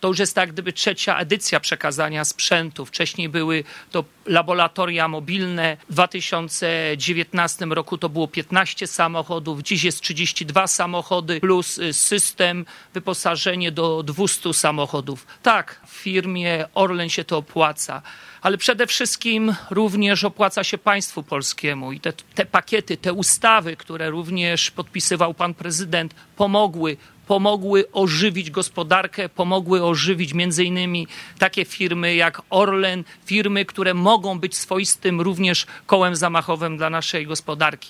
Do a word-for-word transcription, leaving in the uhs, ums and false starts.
To już jest tak gdyby trzecia edycja przekazania sprzętu. Wcześniej były to laboratoria mobilne. W dwa tysiące dziewiętnastym roku to było piętnaście samochodów. Dziś jest trzydzieści dwa samochody plus system, wyposażenie do dwustu samochodów. Tak, w firmie Orlen się to opłaca. Ale przede wszystkim również opłaca się państwu polskiemu i te, te pakiety, te ustawy, które również podpisywał pan prezydent, pomogły pomogły ożywić gospodarkę, pomogły ożywić między innymi takie firmy jak Orlen, firmy, które mogą być swoistym również kołem zamachowym dla naszej gospodarki.